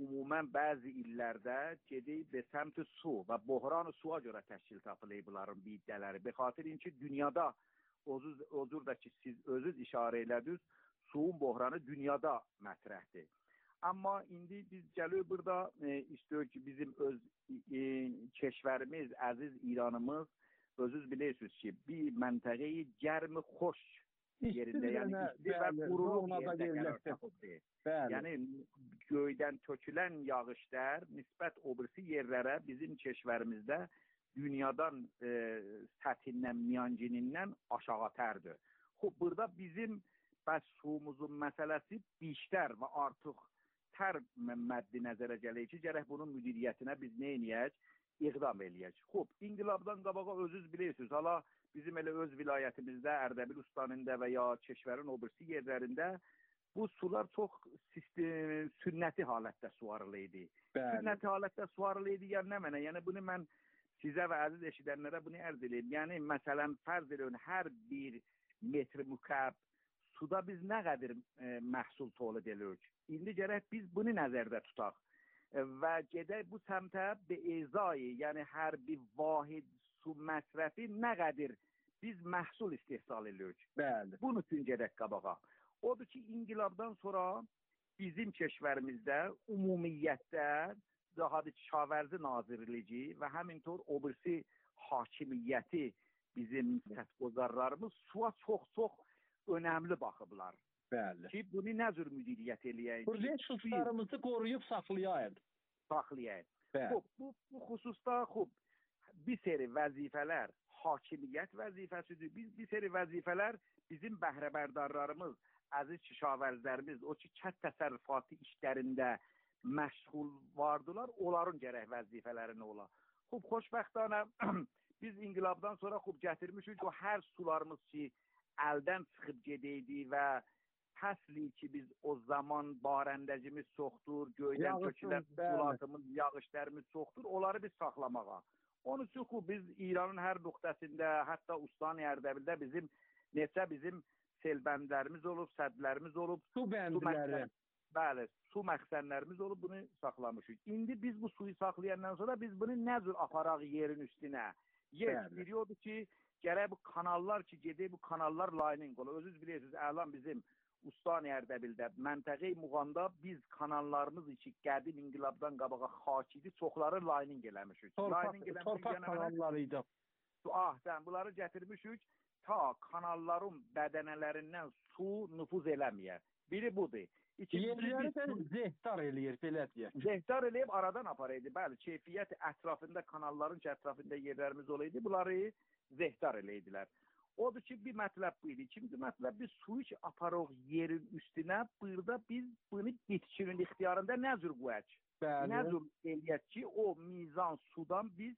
umumən bəzi illərdə gedib səmt su və böhran suya görə təşkil tapılıb bunların bidələri. Be xatirin ki, dünyada özür də ki, siz özünüz işarə elədiniz, suyun böhranı dünyada mətrəhdir. Amma indi biz gəlir burada istiyor ki, bizim öz keşvərimiz, əziz İranımız, özünüz bilirsiniz ki, bir məntəqəyi gərmi xoş yerində, yəni isti və quruluq yerdə qərar tapıbdır. Yəni göydən tökülən yağışlar nisbət o birisi yerlərə bizim keşvərimizdə dünyadan səthindən, miyancinindən aşağı tərdir. Burada bizim bəs suyumuzun məsələsi bişlər və artıq tər məddi nəzərə gəlir ki, gərək bunun müdiriyyətinə biz nə eləyək? İqdam eləyək. İnqilabdan qabağa özünüz bilirsiniz, hala bizim elə öz vilayətimizdə, Ərdəbil ustanında və ya keşvərin o birisi yerlərində bu sular çox sünnəti halətdə suvarılı idi. Sünnəti halətdə suvarılı idi, yəni nə mənə? Yəni bunu mən sizə və əziz eşidənlərə bunu ərz edeyim. Yəni məsələn, fərz edin, hər bir metr mükəb suda biz nə qədər məhsul tolid edirik? İndi gərək biz bunu nəzərdə tutaq və gedək bu səmtə be-ezayı, yəni hər bir vahid su məsrəfi nə qədər biz məhsul istehsal edirik. Bunun üçün gedək qabağa. Odur ki, inqilabdan sonra bizim keşvərimizdə umumiyyətdə daha da Kişavərzi Nazirliyi və həmintor o birisi hakimiyyəti bizim sətqozarlarımız suya çox önəmli baxıblar. Ki, bunu nə cür müdiriyyət eləyək? Bu resurslarımızı qoruyub saxlayayıq. Bu xüsusda bir seri vəzifələr hakimiyyət vəzifəsidir. Bir seri vəzifələr bizim bəhrəbərdarlarımız, əziz Kişavərzlərimiz, o ki, kənd təsərrüfatı işlərində məşğul vardılar, onların gərək vəzifələrini ola. Xoşbəxtənə biz inqilabdan sonra gətirmişik o hər sularımız ki, əldən çıxıb gedəydi və həsli ki, biz o zaman barəndəcimiz çoxdur, göydən tökülən sulatımız, yağışlarımız çoxdur, onları biz saxlamağa. Onun üçün biz İranın hər nöqtəsində, hətta Ustani Ərdəbildə bizim selbəndlərimiz olub, sədlərimiz olub, su bəndləri. Bəli, su məxzənlərimiz olub, bunu saxlamışıq. İndi biz bu suyu saxlayandan sonra biz bunu nə cür aparaq yerin üstünə? Yer biliyordu ki, gərək bu kanallar ki, gedək bu kanallar layning olur. Özünüz bilirsiniz, əlan bizim Ustani Ərdəbildə, məntəqə-i Muğanda biz kanallarımız için qədim inqilabdan qabağa xaç idi, çoxları layning eləmişik. Torpaq kanallarıydı. Bunları gətirmişik, ta kanalların bədənələrindən su nüfuz eləməyə. Biri budur. Yerləri də zehtar eləyir, belə deyək. Zehtar eləyib aradan aparaydı. Bəli, keyfiyyət ətrafında, kanalların ətrafında yerlərimiz olaydı, bunları zehtar eləydilər. Odur ki, bir mətləb bu idi. İkinci mətləb, biz suyu ki, aparıq yerin üstünə, burada biz bunu bitkinin ixtiyarında nə cür qoyaq? Nə cür eləyək ki, o mizan sudan biz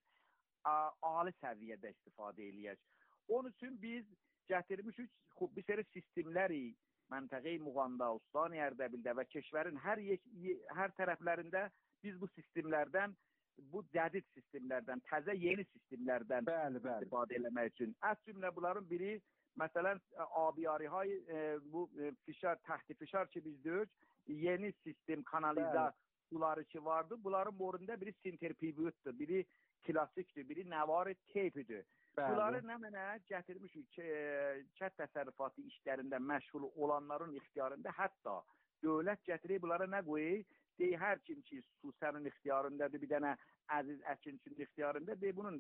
ali səviyyədə istifadə eləyək. Onun üçün biz gətirmişik, bir seri sistemləri məntəqə-i Muğanda, Ustani Ərdəbildə və keşvərin hər tərəflərində biz bu sistemlərdən, bu cədid sistemlərdən, təzə yeni sistemlərdən istifadə eləmək üçün. Əs cümlə bunların biri, məsələn, abiyarihay, bu təxti fişar ki biz deyək, yeni sistem kanalizasyon suları ki vardı, bunların morunda biri sinterpivütdür, biri klasikdir, biri nəvari teypidir. Bunları nə mənə gətirmişik ki, kənd təsərrüfatı işlərində məşğul olanların ixtiyarında, hətta dövlət gətirib bunlara nə qoyur? Deyir, hər kim ki, su sənin ixtiyarındadır, bir dənə əziz əkinçinin ixtiyarında, deyir, bunun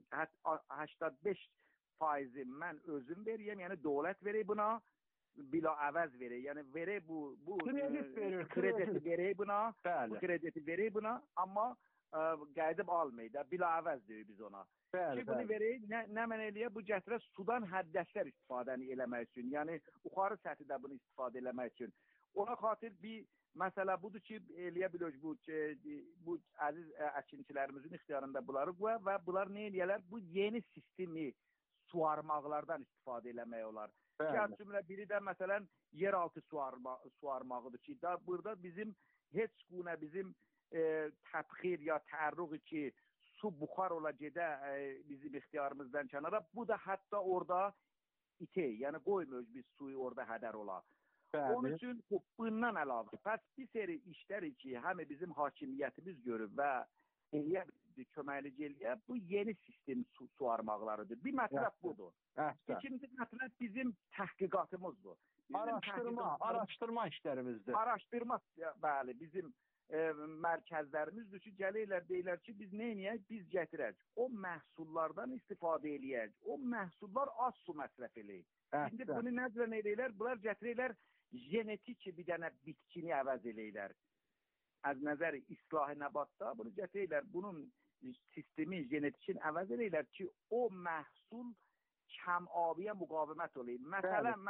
85% mən özüm verəyəm, yəni dövlət verək buna, bila əvəz verək, yəni verək bu krediti verək buna, bu krediti verək buna, amma qədib almayı da, bila əvəz deyir biz ona. Ki, bunu verək, nə mən eləyək, bu gətirə sudan həddəslər istifadəni eləmək üçün, yəni yuxarı səthdə bunu istifadə eləmək üçün. Ona xatir bir məsələ budur ki, eləyə bilirik, bu əziz əkinçilərimizin ixtiyarında bunları qoya və bunlar nə eləyərlər? Bu yeni sistemi suarmaqlardan istifadə eləmək olar. Ki, cümlə biri də məsələn yeraltı suarmağıdır ki, burada bizim heç günə bizim təbxir ya tərruq ki, su buxar ola gedə bizim ixtiyarımızdan kənara, bu da hətta orada itək, yəni qoymuyoruz biz suyu orada hədər ola. Onun üçün bundan əlavə. Bəs bir seri işlər ki, həm bizim hakimiyyətimiz görüb və köməklik eləyə, bu yeni sistem suarmaqlarıdır. Bir mətləb budur. İkinci mətləb bizim təhqiqatımızdır. Araşdırma işlərimizdir. Araşdırma, bəli, bizim mərkəzlərimizdir ki, gəlirlər, deyirlər ki, biz neyniyək? Biz gətirək. O məhsullardan istifadə eləyək. O məhsullar az su məsrəf eləyək. İndi bunu nəzərən eləyirlər? Bunlar gətirirlər, genetik bir dənə bitkini əvəz eləyirlər. Az nəzəri islahi nəbatda bunu gətirirlər. Bunun sistemi, genetikini əvəz eləyirlər ki, o məhsul kəm abiyə müqavimət olayım. Məsələn,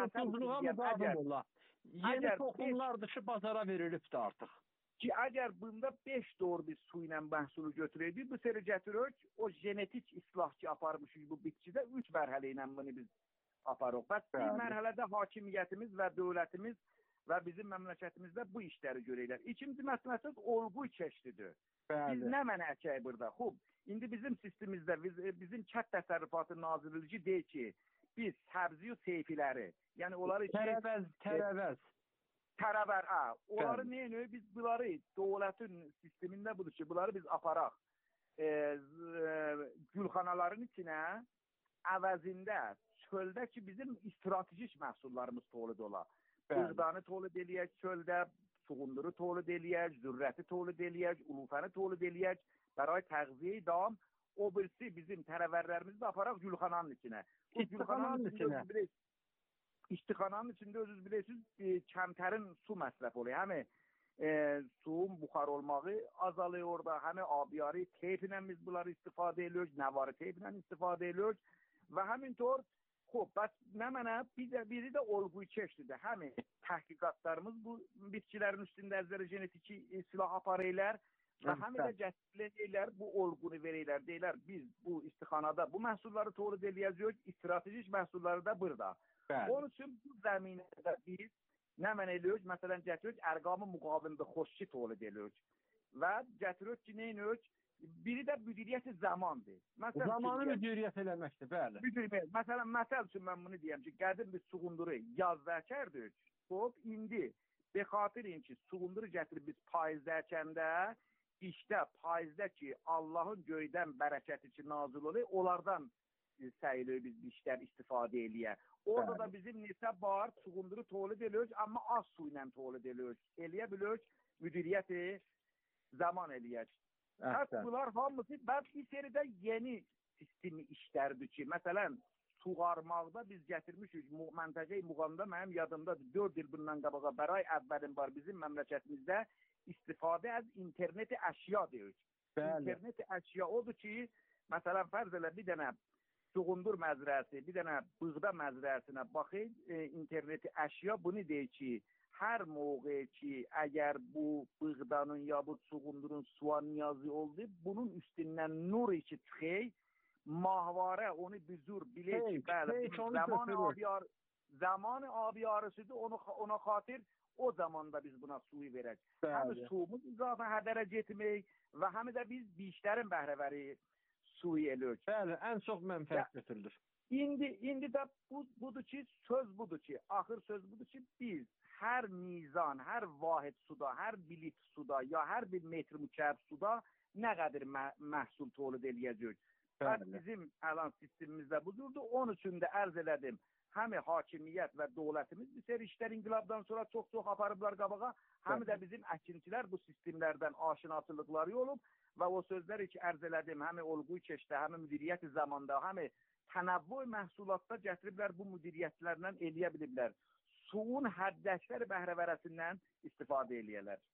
yeni toxumlardır ki, bazara verilibdir artıq. Ki, əgər bunda 5 doğru bir su ilə məhsulu götürəydik, bu seri gətiririk, o genetik islah ki, aparmışıq bu bitkidə 3 mərhələ ilə bunu biz aparıq. Bəs bir mərhələdə hakimiyyətimiz və dövlətimiz və bizim məmləkətimizdə bu işləri görürlər. İkinci məsələsi olğu keçdidir. Biz nə mənəcək burada? Xub, indi bizim sistemimizdə, bizim Kənd Təsərrüfatı Nazirliyi deyir ki, biz səbzi seyfiləri, yəni onları... Tərəvəz, onları neyə? Biz bunları dövlətin sistemində budur ki, bunları biz aparaq gülxanaların içinə əvəzində, çöldə ki, bizim stratejik məhsullarımız tolid ola. Buğdanı tolid eləyək çöldə, suğunduru tolid eləyək, zürrəti tolid eləyək, ulufəni tolid eləyək, bəray təğziyə idam, o birisi bizim tərəvərlərimizi də aparaq gülxananın içinə. İstixananın içində özünüz bilirsiniz, kəmtərin su məsrəf oluyor. Həmi suyun buxar olmağı azalıyor orada, həmi abiyari teyplə biz bunları istifadə ediyoruz, nəvari teyplə istifadə ediyoruz və həmin tor, bəs nə mənə, biri də olğuyu keçdidir. Həmi təhqiqatlarımız bu bitkilərin üstündə əzəri genetiki silah aparırlar və həmi də gətirirlər, bu olğunu verirlər, deyirlər, biz bu istixanada bu məhsulları tolid eləyəcəyik, stratejik məhsulları da burada. Onun üçün bu zəminədə biz nə mən eləyirik? Məsələn, gətiririk, ərqamı müqavimdə xoşki tolid eləyirik və gətiririk ki, neyirik? Biri də müdiriyyəti zamandır. Zamanı müdiriyyət eləməkdir, bəli. Məsələn, məsəl üçün mən bunu deyəm ki, qədim bir suğunduru yazda əkərdik, indi bexatirin ki, suğunduru gətirib biz payızda əkəndə, işdə, payızda ki, Allahın göydən bərəkəti ki, nazil olur, onlardan səyilir biz işlər istifadə eləyə. Orada da bizim neçə bar suğunduru tolid ediyoruz, amma az su ilə tolid ediyoruz. Eləyə biliyoruz, müdiriyyəti zaman eləyək. Bunlar hamısı, bir seridə yeni sistemi işlərdir ki, məsələn, suğarmaqda biz gətirmişik, məntəqəyi muğamda mənim yadımdadır, 4 il bundan qabağa bəray əvvəlin var bizim məmləkətimizdə istifadə az interneti əşya deyirik. İnterneti əşya odur ki, məsələn, fərz elə bir dənə suğundur məzrəsi, bir dənə buğda məzrəsinə baxın, interneti əşya bunu deyir ki, hər mövqe ki, əgər bu buğdanın ya bu suğundurun suya niyazı oldu, bunun üstündən nur içi çıxır, mahvarə onu büzür, bilir ki, bəli, zamanı abiyarısıdır, ona xatir o zamanda biz buna suyu verək. Həm suyumuz izafə hədərə getmək və həm də biz işlərin bəhrəvəri suyu eləyirik. Bəli, ən çox mənfəət götürülür. İndi də budur ki, söz budur ki, axır söz budur ki, biz hər mizan, hər vahid suda, hər bilit suda, ya hər bir metr mükəb suda nə qədər məhsul tolid eləyəcək. Bizim əlan sistemimizdə buzurdu, onun üçün də ərz elədim. Həm hakimiyyət və dövlətimiz bir seri işlər inqilabdan sonra çox-çox aparıblar qabağa, həm də bizim əkinçilər bu sistemlərdən aşinasılıqları olub və o sözləri ki, ərz elədim, həm olğu keçdə, həm müdiriyyət zamanda, həm tənəvvü məhsulatda gətiriblər, bu müdiriyyətlərlə eləyə biliblər. Suyun həddəşlər bəhrəvərəsindən istifadə eləyələr.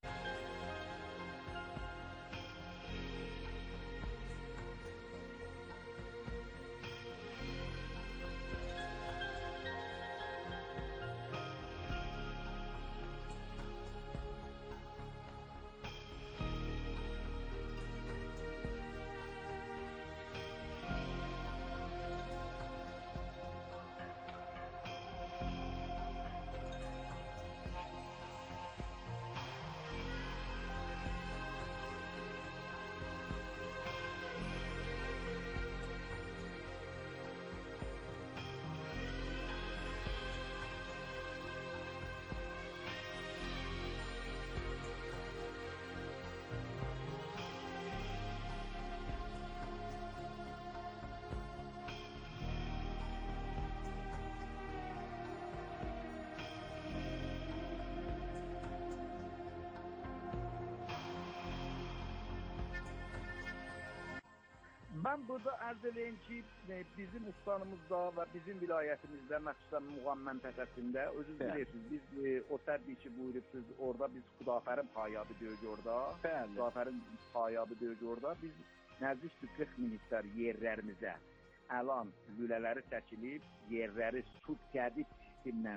Mən burada ərz eləyim ki, bizim ustanımızda və bizim vilayətimizdə, məxsusən Muğam məntəqəsində, özünüz bilirsiniz, biz o təbii ki, buyurubsuz, orada biz Xudafərin payabı deyək orada. Bəli. Xudafərin payabı deyək orada. Biz nəzdik 40 min hektar yerlərimizə əlan lülələri çəkilib, yerləri subsidi sistemlə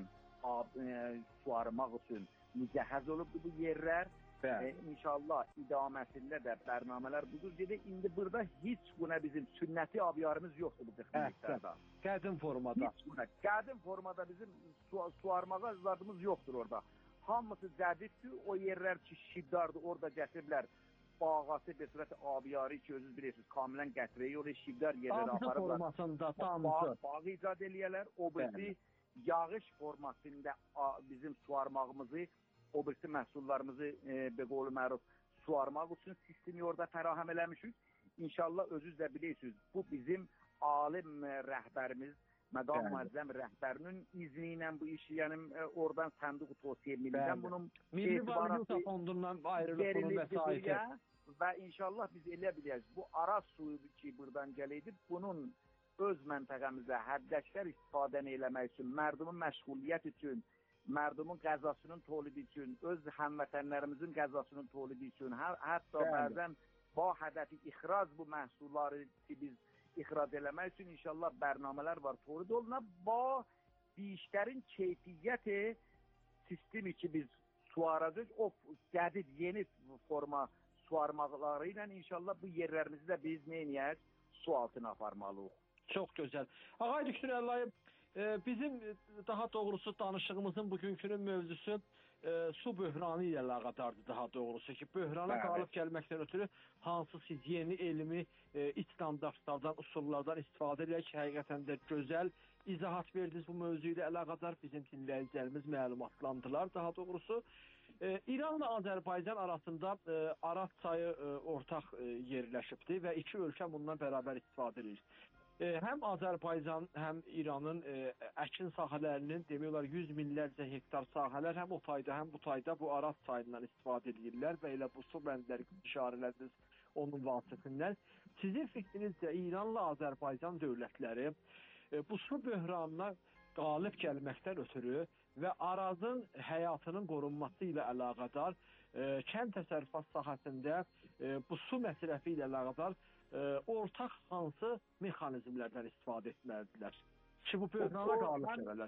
suarmaq üçün mücəhəz olubdur bu yerlər. İnşallah idaməsində də bərnamələr budur. İndi burada heç buna bizim sünnəti abiyarımız yoxdur bu 40 min hektarda. Qədim formada. Qədim formada bizim suarmağa zadımız yoxdur orada. Hamısı cədiddir. O yerlər ki, şibdardır, orada gətiriblər. Bağası bir sürət abiyarı ki, özünüz bilirsiniz, kamilən gətirəyi oraya şibdar yerləri aparıblar. Damcı formasında, damcı. Bağı icad eləyərlər. O birisi yağış formasında bizim suarmağımızı, o birisi məhsullarımızı beqolu məruf suarmaq üçün sistemi orada fərahəm eləmişik. İnşallah özünüz də bilirsiniz, bu bizim alim rəhbərimiz, məqam müəzzəm rəhbərinin izni ilə bu işi, yəni oradan sənduq tövsiyə millidən bunun Milli Valyuta Fondundan ayrılıb bunun vəsaiti. Və inşallah biz elə biləyik, bu Araz suyu ki, buradan gələydir, bunun öz məntəqəmizə həddəşlər istifadəni eləmək üçün, mərdumun məşğuliyyət üçün, mərdumun qəzasının tolidi üçün, öz həmvətənlərimizin qəzasının tolidi üçün, hətta bəzən bu hədəfi ixrac bu məhsulları ki, biz ixrac eləmək üçün inşallah bərnamələr var, tolid olunub. Bu işlərin keyfiyyəti sistemi ki, biz suaracaq, o cədid, yeni forma suarmaqları ilə inşallah bu yerlərimizi də biz neynəyək? Su altına aparmalıyıq. Çox gözəl. Ağay Dükdür Əllayev, bizim daha doğrusu danışığımızın bugünkünün mövzusu su böhranı ilə əlaqədardır daha doğrusu ki, böhrana qalib gəlməkdən ötürü hansı siz yeni elmi iç standartlardan, usullardan istifadə edək ki, həqiqətən də gözəl izahat verdiniz bu mövzu ilə əlaqədar. Bizim dinləyicilərimiz məlumatlandılar daha doğrusu. İranla Azərbaycan arasında Araz çayı ortaq yerləşibdir və iki ölkə bundan bərabər istifadə edir. Həm Azərbaycan, həm İranın əkin sahələrinin demək olar 100 minlərcə hektar sahələr həm o tayda, həm bu tayda bu Araz çayından istifadə edirlər və elə bu su bəndləri işarələdiniz onun vasitəsindən. Sizin fikrinizcə İranla Azərbaycan dövlətləri bu su böhranına qalib gəlməkdən ötürü və Arazın həyatının qorunması ilə əlaqədar kənd təsərrüfat sahəsində bu su məsələfi ilə əlaqədar ortaq hansı mexanizmlərdən istifadə etməlidirlər ki, bu böhrana qalib gələrlər?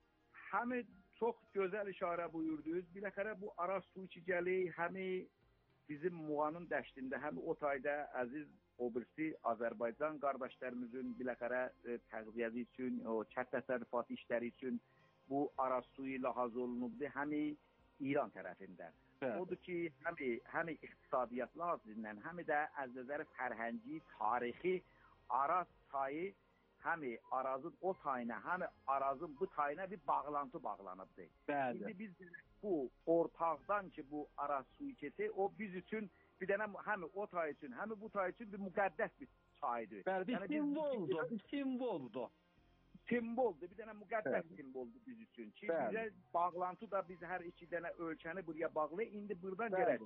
Həmi çox gözəl işarə buyurdunuz. Biləxərə bu Araz suyu ki gəlir, həmi bizim Muğanın dəştində, həmi o tayda əziz o birisi Azərbaycan qardaşlarımızın biləxərə təğziyəsi üçün, o kənd təsərrüfatı işləri üçün bu Araz suyu ilə hazır olunubdur, həmi İran tərəfində. Odur ki, həm iqtisadiyyat lazımdən, həm də əzəzəri fərhəngi, tarixi Araz çayı həm Arazın o tayına, həm Arazın bu tayına bir bağlantı bağlanıbdır. İndi biz bu ortaqdan ki, bu Araz suyu keçir, o biz üçün bir dənə həm o tay üçün, həm bu tay üçün bir müqəddəs bir çaydır. Bir simvoldur, bir simvoldur. Simvoldur, bir dənə müqəddəs simvoldur biz üçün ki, bizə bağlantı da biz hər iki dənə ölkəni buraya bağlı. İndi buradan gərək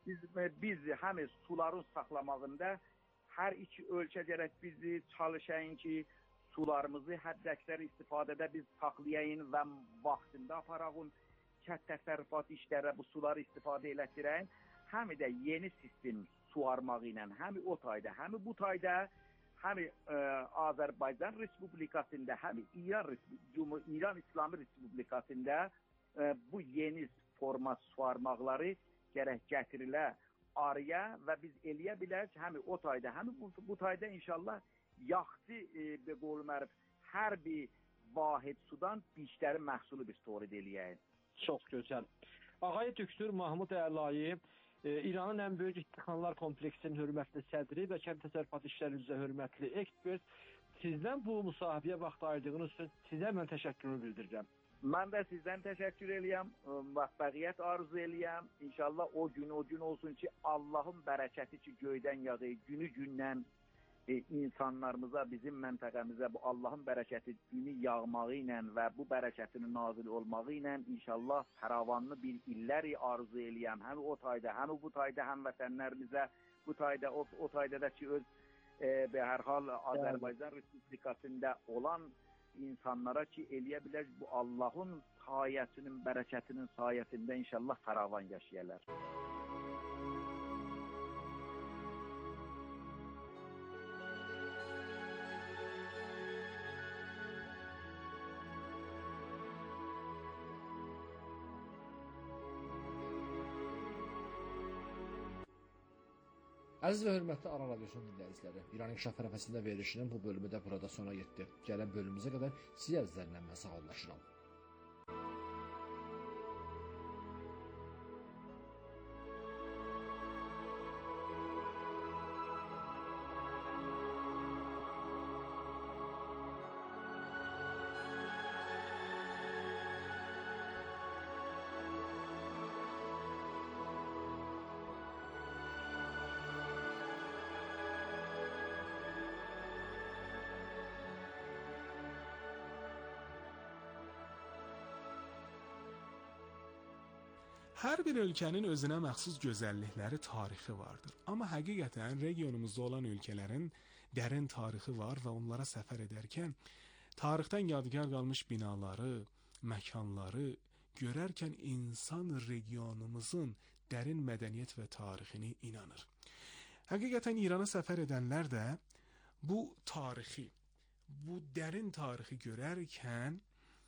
biz həm suların saxlamağında hər iki ölkə gərək bizi çalışayın ki, sularımızı həddəksər istifadədə biz saxlayayın və vaxtında aparağın kənd təsərrüfat işlərə bu suları istifadə elətdirəyin. Həm də yeni sistem suarmağı ilə, həm o tayda, həm bu tayda həm Azərbaycan Respublikasında, həm İran İslami Respublikasında bu yeni forma suarmaqları gərək gətirilə araya və biz eləyə bilək həm o tayda, həm bu tayda inşallah yaxşı beqolmərif hər bir vahid sudan işləri məhsulu biz tolid eləyək. Çox gözəl. Ağay Dükdür Mahmud Əlayev, İranın ən böyük istixanalar kompleksinin hörmətli sədri və kənd təsərrüfat işləri üzrə hörmətli ekspert, sizdən bu müsahibəyə vaxt ayırdığınız üçün sizə mən təşəkkürümü bildirirəm. Mən də sizdən təşəkkür eləyəm, müvəffəqiyyət arzu eləyəm. İnşallah o gün olsun ki, Allahın bərəkəti ki, göydən yağır, günü-gündən insanlarımıza, bizim məntəqəmizə bu Allahın bərəkəti günü yağmağı ilə və bu bərəkətinin nazil olmağı ilə inşallah fəravanlı bir illəri arzu eləyəm. Həm o tayda, həm bu tayda həmvətənlərimizə, bu tayda, o tayda da ki, öz Be hər hal Azərbaycan Respublikasında olan insanlara ki, eləyə bilər bu Allahın sayəsinin, bərəkətinin sayəsində inşallah fəravan yaşayarlar. Əziz və hörmətli Aran Radiosunun dinləyiciləri, İran İnkişaf Fərəfəsində verilişinin bu bölümü də burada sona yetdi. Gələn bölümümüzə qədər siz əzizlərlə mən sağollaşıram. Hər bir ölkənin özünə məxsus gözəllikləri, tarixi vardır. Amma həqiqətən regionumuzda olan ölkələrin dərin tarixi var və onlara səfər edərkən tarixdən yadigar qalmış binaları, məkanları görərkən insan regionumuzun dərin mədəniyyət və tarixini inanır. Həqiqətən İrana səfər edənlər də bu tarixi, bu dərin tarixi görərkən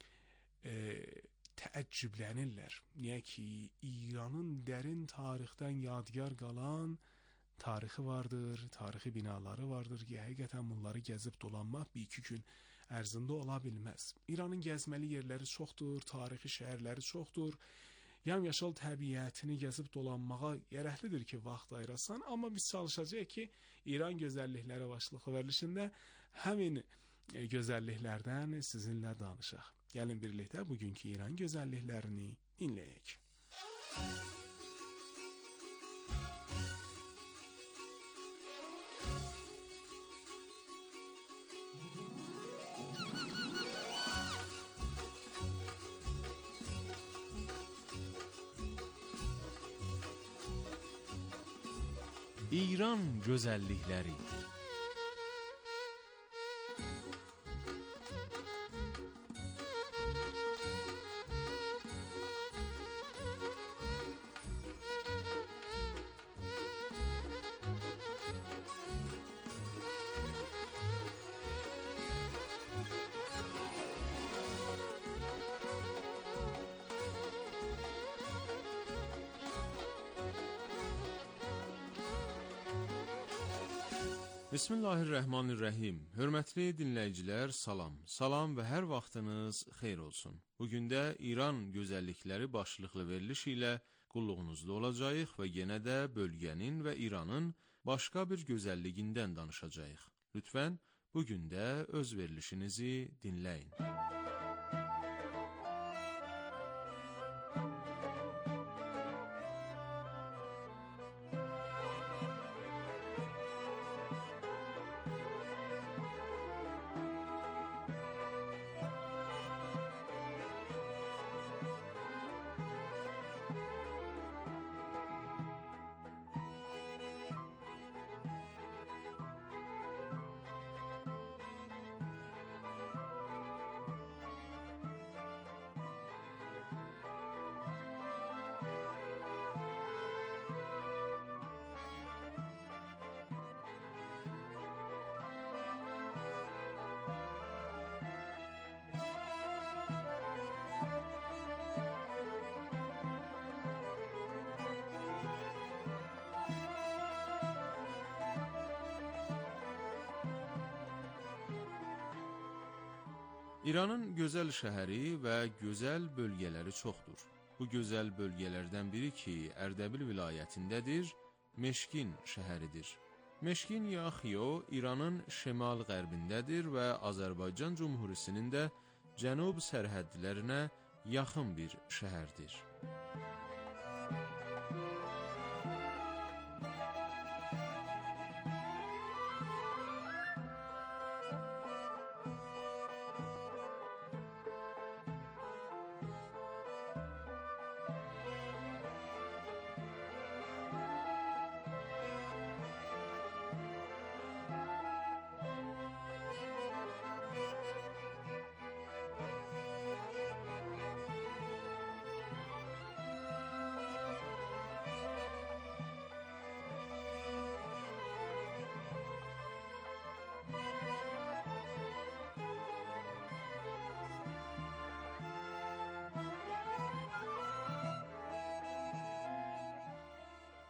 təəccüblənirlər. Niyə ki, İranın dərin tarixdən yadigar qalan tarixi vardır, tarixi binaları vardır ki, həqiqətən bunları gəzib dolanmaq 1-2 gün ərzində ola bilməz. İranın gəzməli yerləri çoxdur, tarixi şəhərləri çoxdur. Yamyaşıl təbiətini gəzib dolanmağa gərəklidir ki, vaxt ayırasan, amma biz çalışacağıq ki, İran gözəllikləri başlıqlı verilişində həmin gözəlliklərdən sizinlə danışaq. Gəlin birlikdə bugünkü İran gözəlliklərini dinləyək. İran gözəllikləri. Bismillahirrahmanirrahim. Hörmətli dinləyicilər, salam. Salam və hər vaxtınız xeyir olsun. Bugün də İran gözəllikləri başlıqlı veriliş ilə qulluğunuzda olacağıq və yenə də bölgənin və İranın başqa bir gözəlliyindən danışacağıq. Lütfən, bugün də öz verilişinizi dinləyin. İranın gözəl şəhəri və gözəl bölgələri çoxdur. Bu gözəl bölgələrdən biri ki, Ərdəbil vilayətindədir, Meşkin şəhəridir. Meşkin ya Xiyo İranın şimal-qərbindədir və Azərbaycan Cumhuriyetinin də cənub sərhədlərinə yaxın bir şəhərdir.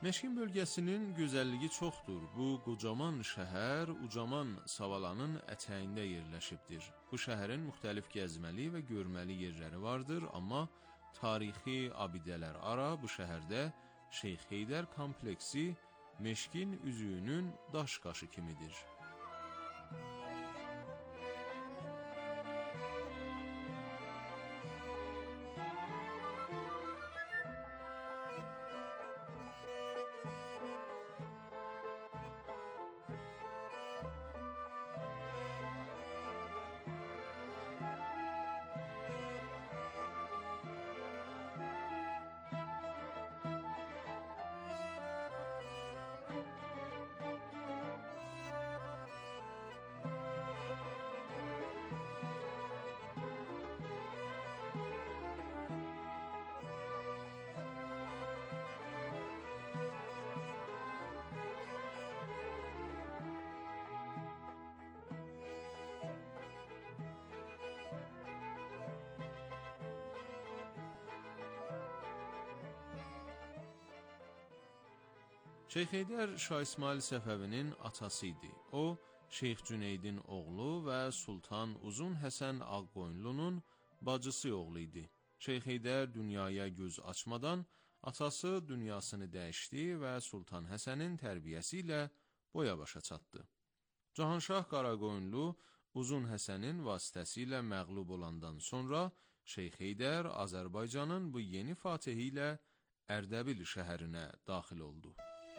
Meşkin bölgəsinin gözəlliyi çoxdur. Bu qocaman şəhər ucaman Savalanın ətəyində yerləşibdir. Bu şəhərin müxtəlif gəzməli və görməli yerləri vardır, amma tarixi abidələr ara bu şəhərdə Şeyx Heydər kompleksi Meşkin üzüyünün daş qaşı kimidir. Şeyx Heydər Şah İsmail Səfəvinin atası idi. O, Şeyx Cüneydin oğlu və Sultan Uzun Həsən Ağqoyunlunun bacısı oğlu idi. Şeyx Heydər dünyaya göz açmadan atası dünyasını dəyişdi və Sultan Həsənin tərbiyəsi ilə boya başa çatdı. Cahanşah Qaraqoyunlu Uzun Həsənin vasitəsilə məğlub olandan sonra Şeyx Heydər Azərbaycanın bu yeni fatehi ilə Ərdəbil şəhərinə daxil oldu.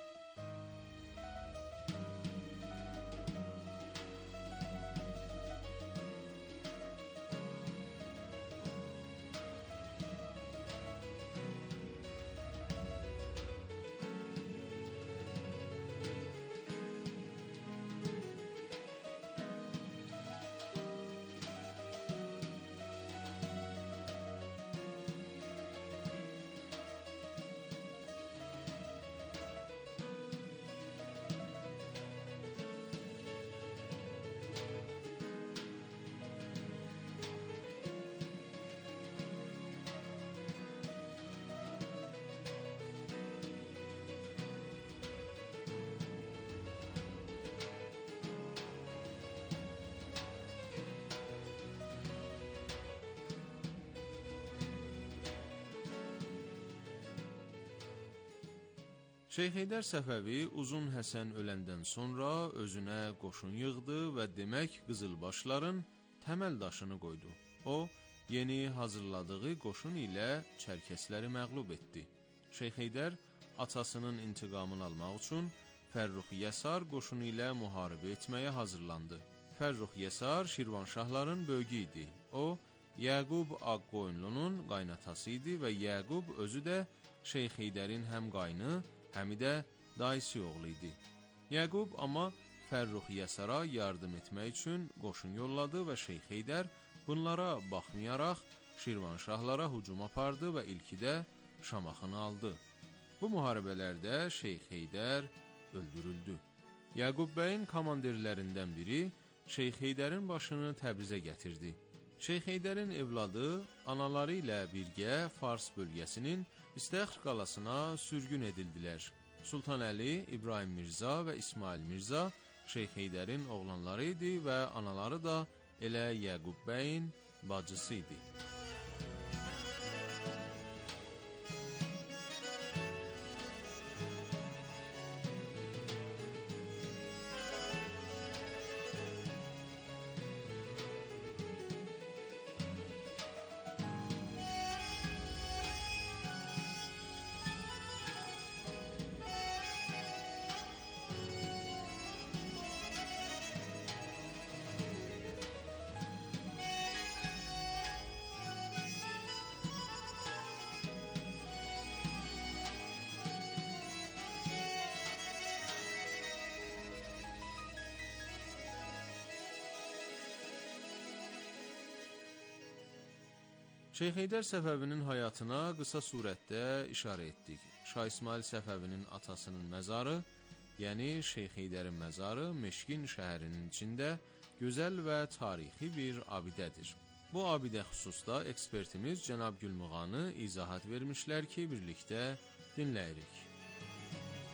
Şeyx Heydər Səfəvi Uzun Həsən öləndən sonra özünə qoşun yığdı və demək qızılbaşların təməl daşını qoydu. O, yeni hazırladığı qoşun ilə Çərkəsləri məğlub etdi. Şeyx Heydər atasının intiqamını almaq üçün Fərrux Yəsar qoşunu ilə müharibə etməyə hazırlandı. Fərrux Yəsar Şirvanşahların böyüyü idi. O, Yəqub Ağqoyunlunun qaynatası idi və Yəqub özü də Şeyx Heydərin həm qaynı, həm də dayısı oğlu idi. Yəqub amma Fərrux Yəsara yardım etmək üçün qoşun yolladı və Şeyx Heydər bunlara baxmayaraq Şirvanşahlara hücum apardı və ilkidə Şamaxını aldı. Bu müharibələrdə Şeyx Heydər öldürüldü. Yəqub bəyin komandirlərindən biri Şeyx Heydərin başını Təbrizə gətirdi. Şeyx Heydərin evladı anaları ilə birgə Fars bölgəsinin İstəxr qalasına sürgün edildilər. Sultan Əli, İbrahim Mirza və İsmail Mirza Şeyx Heydərin oğlanları idi və anaları da elə Yəqub bəyin bacısı idi. Şeyx Heydər Səfəvinin həyatına qısa surətdə işarə etdik. Şah İsmail Səfəvinin atasının məzarı, yəni Şeyx Heydərin məzarı Meşkin şəhərinin içində gözəl və tarixi bir abidədir. Bu abidə xüsusda ekspertimiz cənab Gülmüğanı izahat vermişlər ki, birlikdə dinləyirik.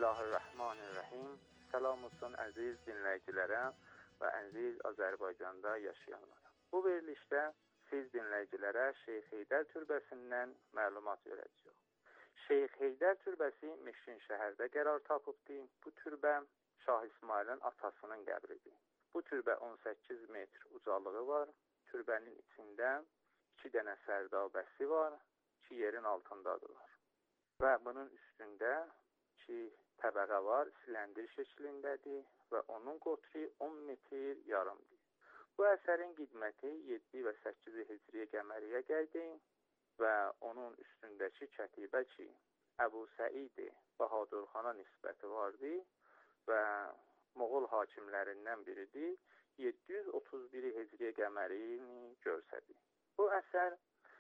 Bismillahirrahmanirrahim. Salam olsun əziz dinləyicilərə və əziz Azərbaycanda yaşayanlara. Bu verilişdə siz dinləyicilərə Şeyx Heydər Türbəsindən məlumat verəcəyik. Şeyx Heydər Türbəsi Meşin şəhərdə qərar tapıbdır. Bu türbə Şah İsmailin atasının qəbridir. Bu türbə 18 metr ucalığı var. Türbənin içində 2 dənə sərdabəsi var ki, yerin altındadırlar. Və bunun üstündə 2 təbəqə var, silindir şəklindədir və onun qotri 10 metr yarımdır. Bu əsərin qidməti 7 və 8 Hicri qəməriyə gəldi və onun üstündəki kətibə ki, Əbu Səid Bahadurxana nisbəti vardı və Moğol hakimlərindən biridir, 731 Hicri qəmərini görsədir. Bu əsər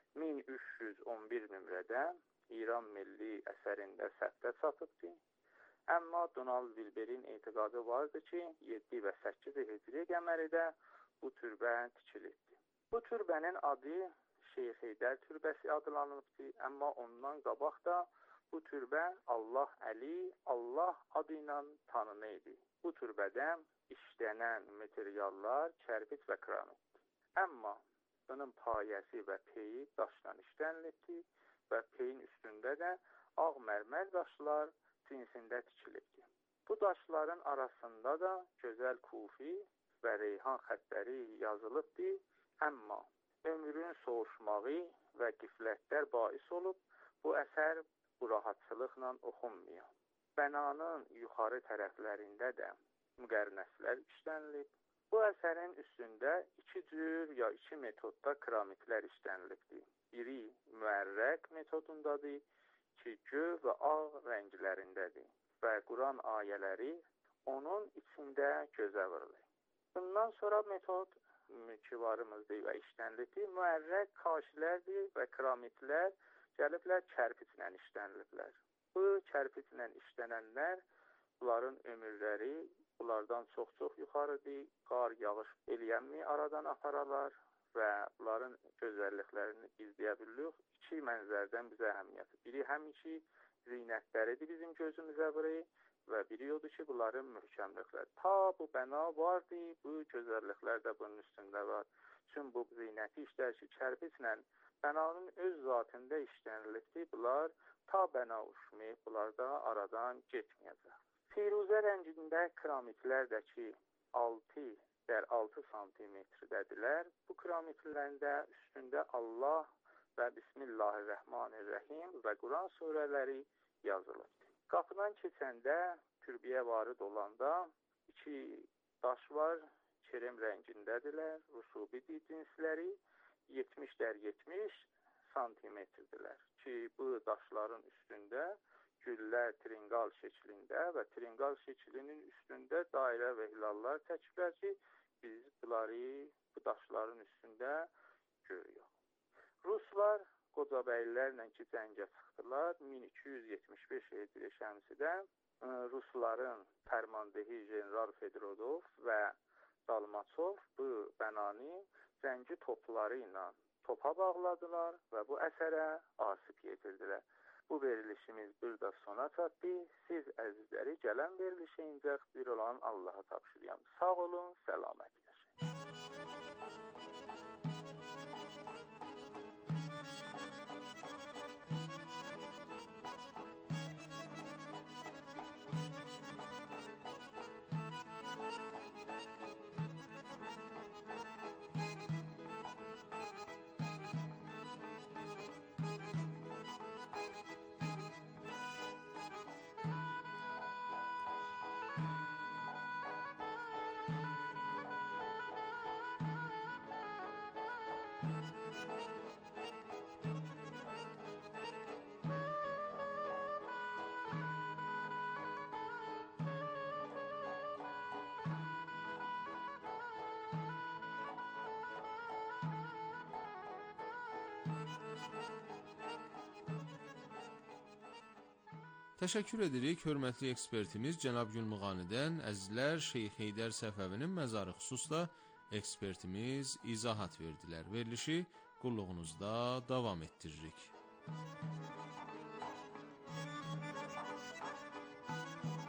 1311 nömrədə İran Milli əsərində səhvdə çatıbdır. Amma Donald Wilber'in etiqadı vardı ki, 7 və 8 Hicri qəməridə bu türbə tikilibdir. Bu türbənin adı Şeyx Heydər Türbəsi adlanıbdır, amma ondan qabaq da bu türbə Allah Əli, Allah adı ilə tanını idi. Bu türbədə işlənən materiallar kərpic və kranitdir. Amma bunun payəsi və peyi daşdan işlənilibdir və peyin üstündə də ağ mərmər daşlar cinsində tikilibdir. Bu daşların arasında da gözəl kufi və reyhan xəttləri yazılıbdır, amma ömrün soğuşmağı və qiflətlər bais olub, bu əsər bu rahatçılıqla oxunmuyor. Bənanın yuxarı tərəflərində də müqərnəslər işlənilib. Bu əsərin üstündə 2 cür ya 2 metodda kiramitlər işlənilibdir. Biri müərrəq metodundadır ki, göy və ağ rənglərindədir və Quran ayələri onun içində gözə vurulur. Bundan sonra metod ki varımızdır və işlənilibdir. Müərrəq kaşilərdir və kiramitlər gəliblər kərpiclə işləniliblər. Bu kərpiclə işlənənlər, bunların ömürləri bunlardan çox-çox yuxarıdır. Qar, yağış eləyənmi aradan aparalar və bunların gözəlliklərini izləyə bilirik. 2 mənzərdən bizə əhəmiyyəti. Biri həmişə zinətləridir bizim gözümüzə vurur və biri odur ki, bunların möhkəmlikləri. Ta bu bəna vardı, bu gözəlliklər də bunun üstündə var. Çünki bu zinəti işlər ki, kərpiclə bənanın öz zatında işlənilibdir. Bunlar ta bəna uçmayıb, bunlar da aradan getməyəcək. Firuzə rəngində kiramitlər də ki, 6x6 santimetrdədirlər. Bu kiramitlərin də üstündə Allah və Bismillahirrahmanirrahim və Quran surələri yazılıbdır. Qapıdan keçəndə, türbəyə varid olanda 2 daş var, krem rəngindədirlər, rusubidir cinsləri, 70x70 santimetrdirlər ki, bu daşların üstündə güllər trinqal şəklində və trinqal şəklinin üstündə dairə və hilallar çəkiblər ki, biz bunları bu daşların üstündə görüyoruz. Ruslar Qocabəylilərlə ki, cəngə çıxdılar. 1275 Hicri şəmsidə Rusların fərmandehi General Fedrodov və Dalmaçov bu bənanı zəngi topları ilə topa bağladılar və bu əsərə asib yetirdilər. Bu verilişimiz burada sona çatdı. Siz əzizləri gələn verilişə incək bir olan Allaha tapşırıyorum. Sağ olun, səlamət yaşayın. Təşəkkür edirik hörmətli ekspertimiz cənab Gülmuğanidən. Əzizlər, Şeyx Heydər Səfəvinin məzarı xüsusda ekspertimiz izahat verdilər. Verilişi qulluğunuzda davam etdiririk.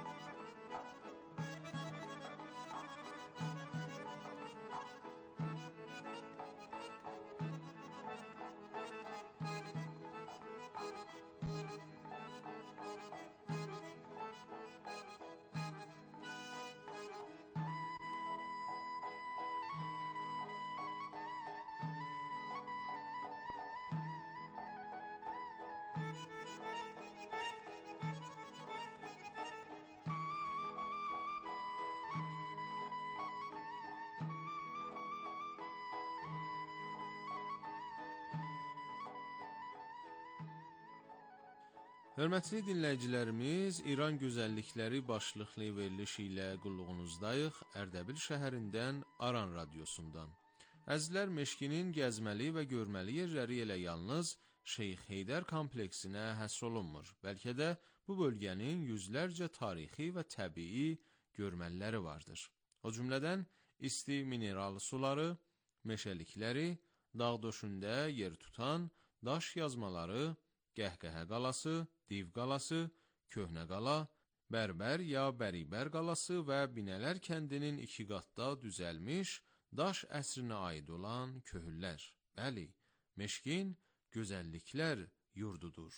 Hörmətli dinləyicilərimiz, İran Gözəllikləri başlıqlı veriliş ilə qulluğunuzdayıq Ərdəbil şəhərindən Aran radiosundan. Əzizlər, Meşkinin gəzməli və görməli yerləri ilə yalnız Şeyx Heydər kompleksinə həsr olunmur. Bəlkə də bu bölgənin yüzlərcə tarixi və təbii görməliləri vardır. O cümlədən isti mineral suları, meşəlikləri, dağ döşündə yer tutan daş yazmaları, Qəhqəhə qalası, Div qalası, Köhnə qala, Bərbər ya Bəribər qalası və Binələr kəndinin 2 qatda düzəlmiş daş əsrinə aid olan köhürlər. Bəli, Meşkin gözəlliklər yurdudur.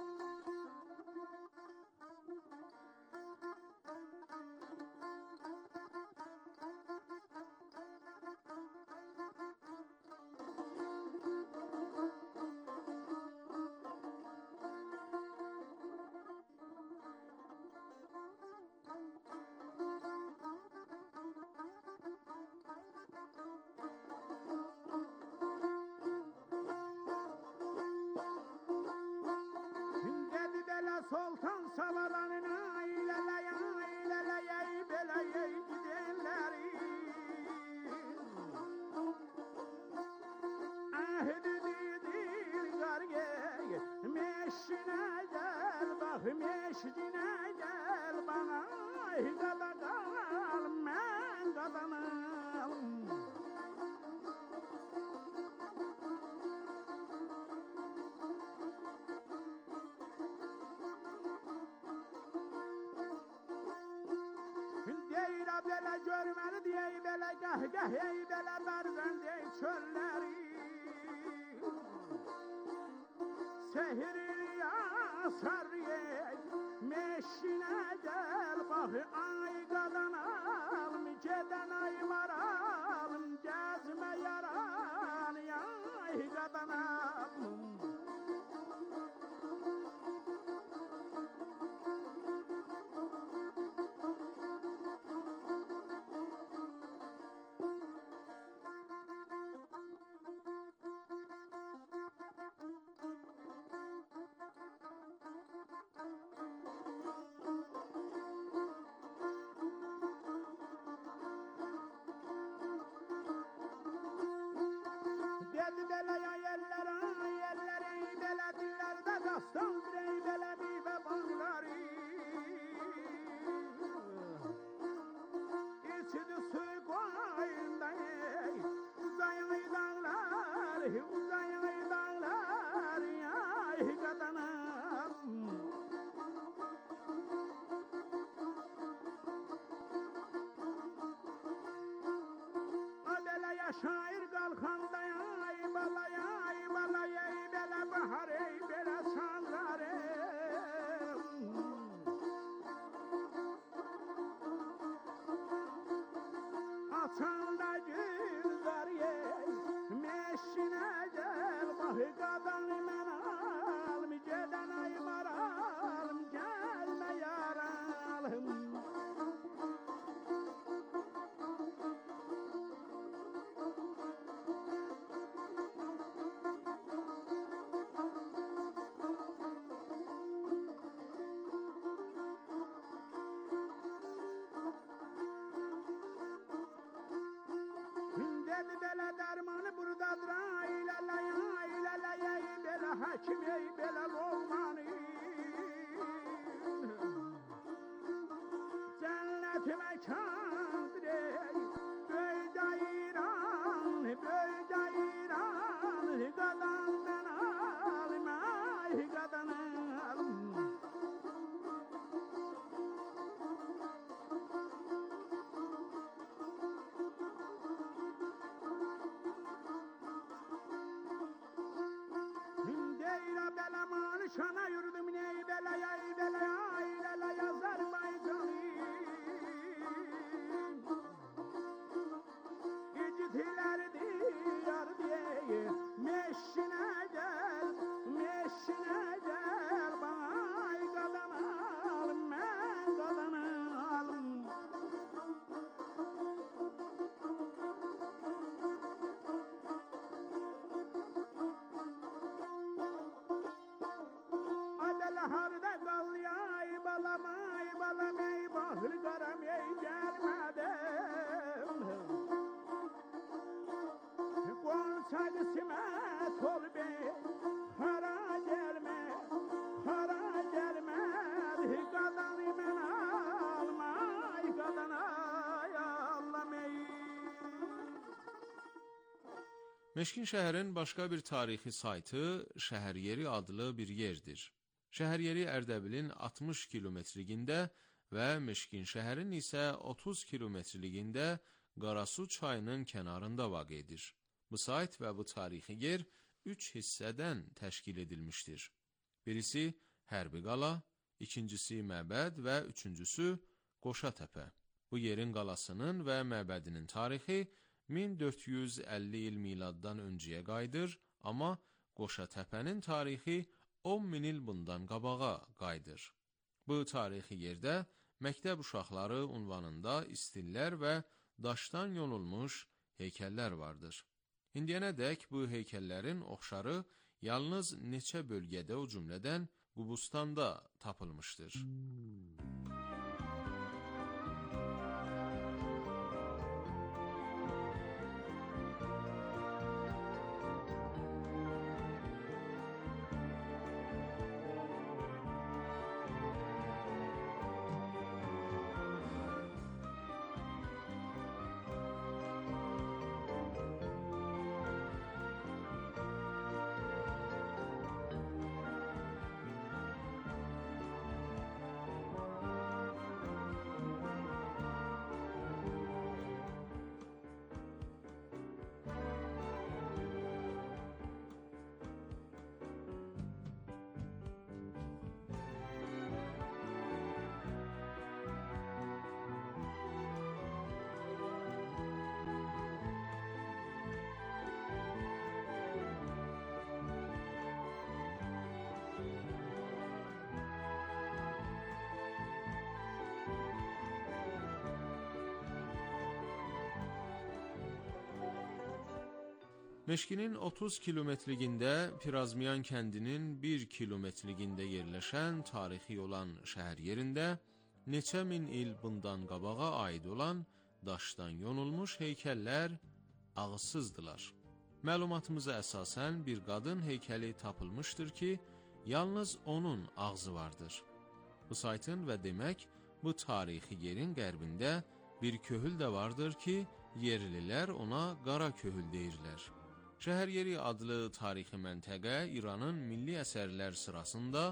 Sultan savaranına ilerleye beleye gidenleri Ahdidir gargeye meşine gel bak meşcine gel bana Gada kal men gadanım Belə görməli deyək, belə qəhqəh, belə bərzən deyək çölləri Sehri asar yeyək, meşinə gəl bax ay qadanalım Gedən ay maralım, gəzmə yaran, ay qadanalım Belə yerləri belə dillərdə dastan dirək belə bir bağları İçidi suy qoyunda uzayan dağlar ay qadanım Belə yaşayır qalxanda ay balaya belə bahar belə sanlar Açanda güzar meşinə gəl bax qadan mən alım gedən ay maralım gəlmə yaralım Belə dərmanı buradadır, ilərləyə, belə həkim, belə olmanı Cənnət məkandır, böydə İran, qadan mən alım, ay qadanım Belə malışana yürüdü balam ey bahır karam ey gelmedim. Konçalı simet ol be kara gelme kadını men alma kadına yallamey. Meşkin şəhərin başqa bir tarixi saytı Şəhəryeri adlı bir yerdir. Şəhəryeri Ərdəbilin 60 kilometrliyində və Meşkin şəhərin isə 30 kilometrliyində Qarasu çayının kənarında vaqedir. Bu sayt və bu tarixi yer 3 hissədən təşkil edilmişdir. Birisi Hərbi qala, ikincisi məbəd və üçüncüsü Qoşatəpə. Bu yerin qalasının və məbədinin tarixi 1450 il miladdan öncəyə qayıdır, amma Qoşatəpənin tarixi 10.000 il bundan qabağa qayıdır. Bu tarixi yerdə məktəb uşaqları unvanında istillər və daşdan yonulmuş heykəllər vardır. İndiyənədək bu heykəllərin oxşarı yalnız neçə bölgədə, o cümlədən Qubustanda tapılmışdır. Meşkinin 30 kilometrliyində Pirazmiyan kəndinin 1 kilometrliyində yerləşən tarixi olan şəhər yerində neçə min il bundan qabağa aid olan daşdan yonulmuş heykəllər ağızsızdılar. Məlumatımıza əsasən bir qadın heykəli tapılmışdır ki, yalnız onun ağzı vardır. Bu saytın və demək bu tarixi yerin qərbində bir köhül də vardır ki, yerlilər ona qara köhül deyirlər. Şəhəryeri adlı tarixi məntəqə İranın milli əsərlər sırasında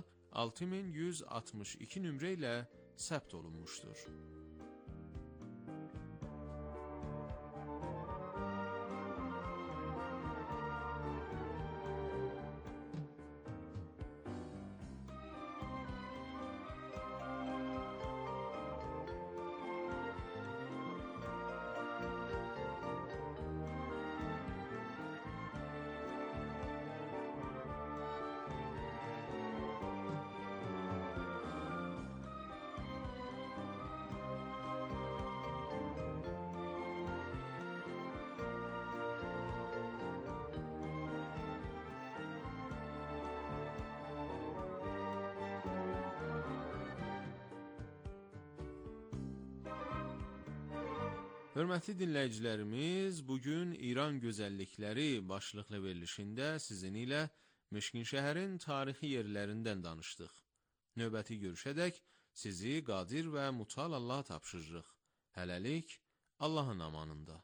6162 nömrə ilə səbt olunmuşdur. Hörmətli dinləyicilərimiz, bugün İran gözəllikləri başlıqlı verilişində sizin ilə Meşkin şəhərin tarixi yerlərindən danışdıq. Növbəti görüşədək sizi qadir və mutal Allah tapşırırıq. Hələlik, Allahın amanında.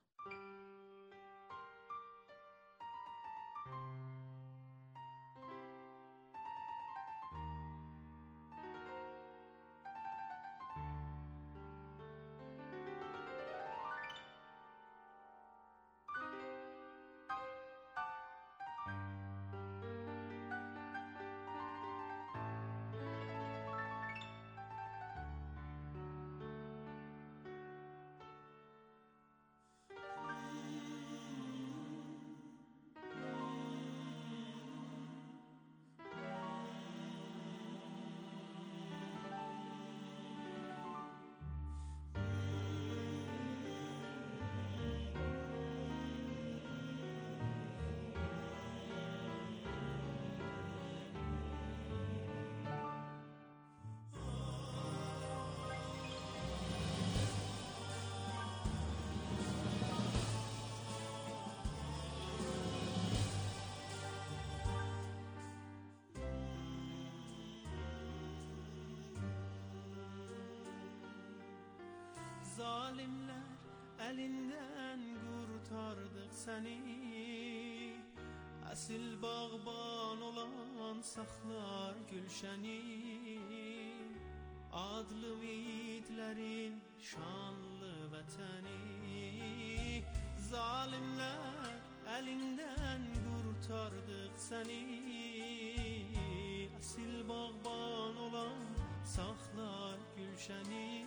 zalimler elinden kurtardık seni. Asil bağban olan saklar gülşeni. Adlı yiğitlerin şanlı vatani. Zalimler elinden kurtardık seni. Asil bağban olan saklar gülşeni.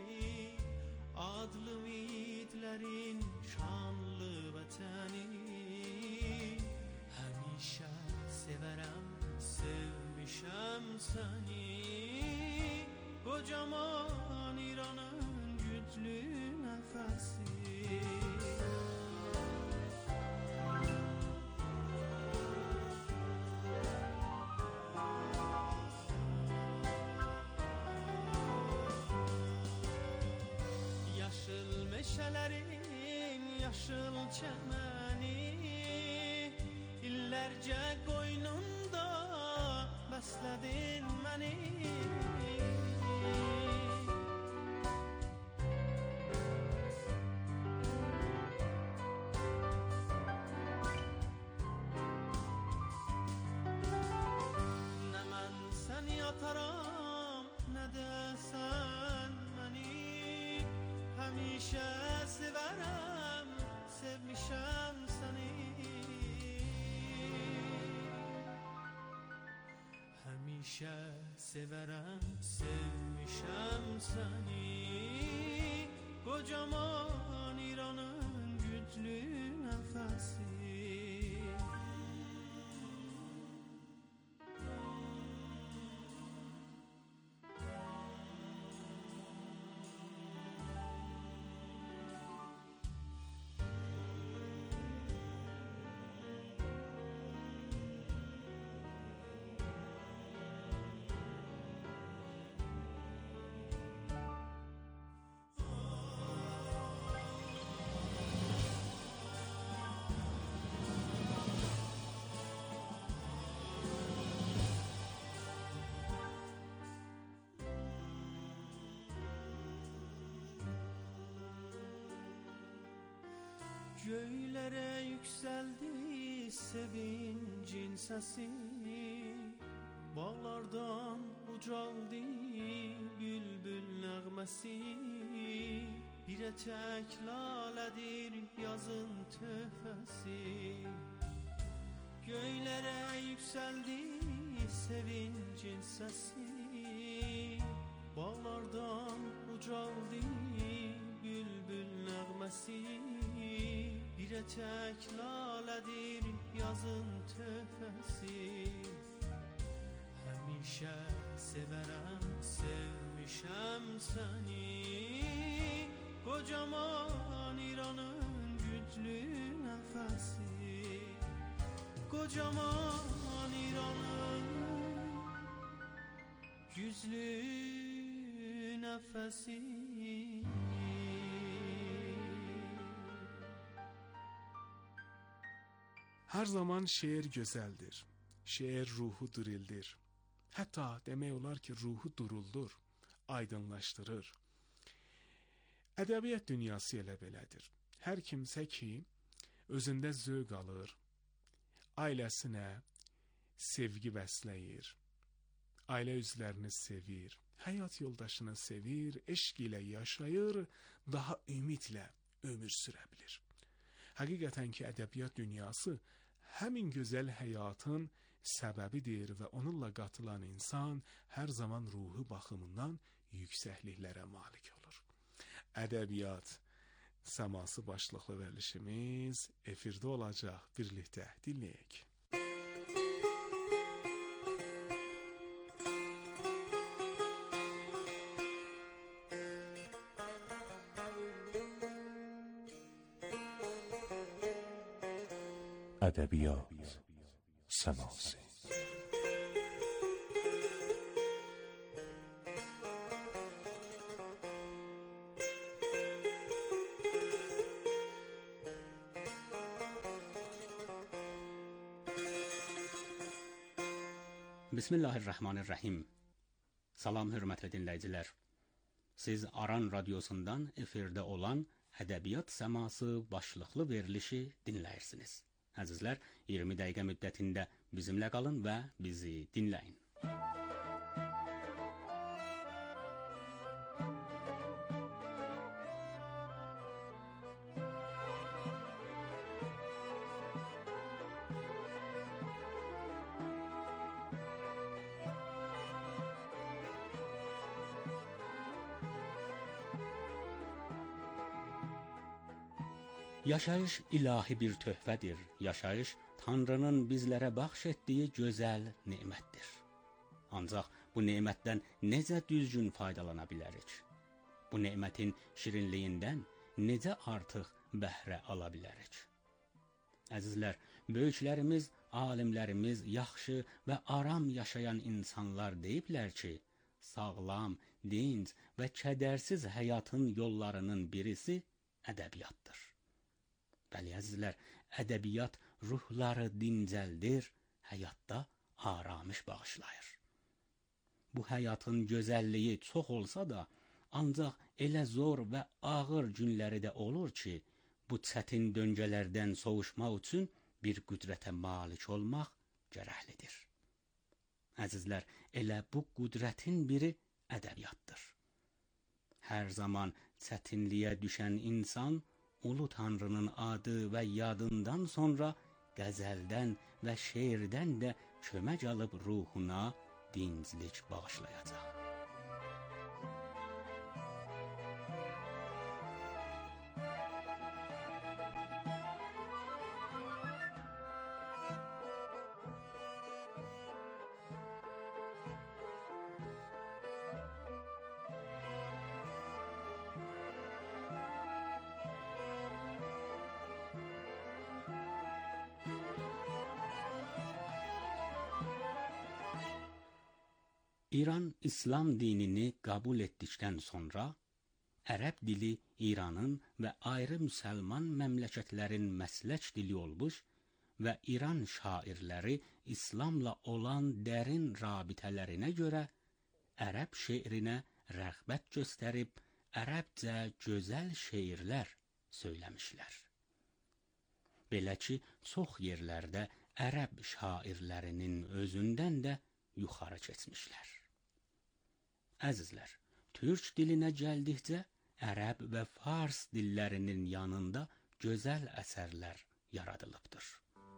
Adlı yiğitlerin şanlı vatani. Həmişə severəm, sevmişəm səni. Kocaman İranın güclü nəfəsi. Yaşıl meşələrin, yaşıl çəməni. İllərcə qoynunda bəslədin məni. Nə mən səni ataram, nə də sən məni. Həmişə sevərəm, sevmişəm səni. Həmişə sevərəm, sevmişəm səni. Kocaman İranın güclü nəfəsi. Göylere yükseldi sevincin sesi. Bağlardan ucaldı bülbül nəğməsi. Bir etek laledir yazın töhfəsi. Göylere yükseldi sevincin sesi. Bağlardan ucaldı bülbül nəğməsi. Bir etek laledir yazın töhfəsi. Həmişə sevərəm, sevmişəm səni. Kocaman İranın güclü nəfəsi. Kocaman İranın güclü nəfəsi. Her zaman şeir güzeldir. Şeir ruhu dirildir. Hatta demək olar ki, ruhu duruldur, aydınlaşdırır. Ədəbiyyat dünyası elə belədir. Hər kimsə ki, özündə zövq alır, ailəsinə sevgi bəsləyir, ailə üzvlərini sevir, həyat yoldaşını sevir, eşq ilə yaşayır, daha ümidlə ömür sürə bilir. Həqiqətən ki, ədəbiyyat dünyası həmin gözəl həyatın səbəbidir və onunla qatılan insan hər zaman ruhu baxımından yüksəkliklərə malik olur. Ədəbiyyat səması başlıqlı verilişimiz efirdə olacaq, birlikdə dinləyək. ادبیات سماسی Bismillahirrahmanirrahim. Salam hörmətli dinləyicilər. Siz Aran Radyosu'ndan efirde olan Ədəbiyyat Səması başlıqlı verilişi dinləyirsiniz. Əzizlər, 20 dəqiqə müddətində bizimlə qalın və bizi dinləyin. Yaşayış ilahi bir töhfədir. Yaşayış Tanrının bizlərə bəxş etdiyi gözəl nemətdir. Ancaq bu nemətdən necə düzgün faydalana bilərik? Bu nemətin şirinliyindən necə artıq bəhrə ala bilərik? Əzizlər, böyüklərimiz, alimlərimiz, yaxşı və aram yaşayan insanlar deyiblər ki, sağlam, dinc və kədərsiz həyatın yollarının birisi ədəbiyyatdır. Bəli, əzizlər, ədəbiyyat ruhları dincəldir, həyatda aramış bağışlayır. Bu həyatın gözəlliyi çox olsa da, ancaq elə zor və ağır günləri də olur ki, bu çətin döngələrdən soğuşmaq üçün bir qüdrətə malik olmaq gərəklidir. Əzizlər, elə bu qüdrətin biri ədəbiyyatdır. Hər zaman çətinliyə düşən insan, Ulu Tanrının adı və yadından sonra qəzəldən və şeirdən də kömək alıb ruhuna dinclik bağışlayacaq. İran İslam dinini qəbul etdikdən sonra, ərəb dili İranın və ayrı müsəlman məmləkətlərin məslək dili olmuş və İran şairləri İslamla olan dərin rabitələrinə görə ərəb şeirinə rəğbət göstərib, ərəbcə gözəl şeirlər söyləmişlər. Belə ki, çox yerlərdə ərəb şairlərinin özündən də yuxarı keçmişlər. Əzizlər, türk dilinə gəldikcə, ərəb və fars dillərinin yanında gözəl əsərlər yaradılıbdır.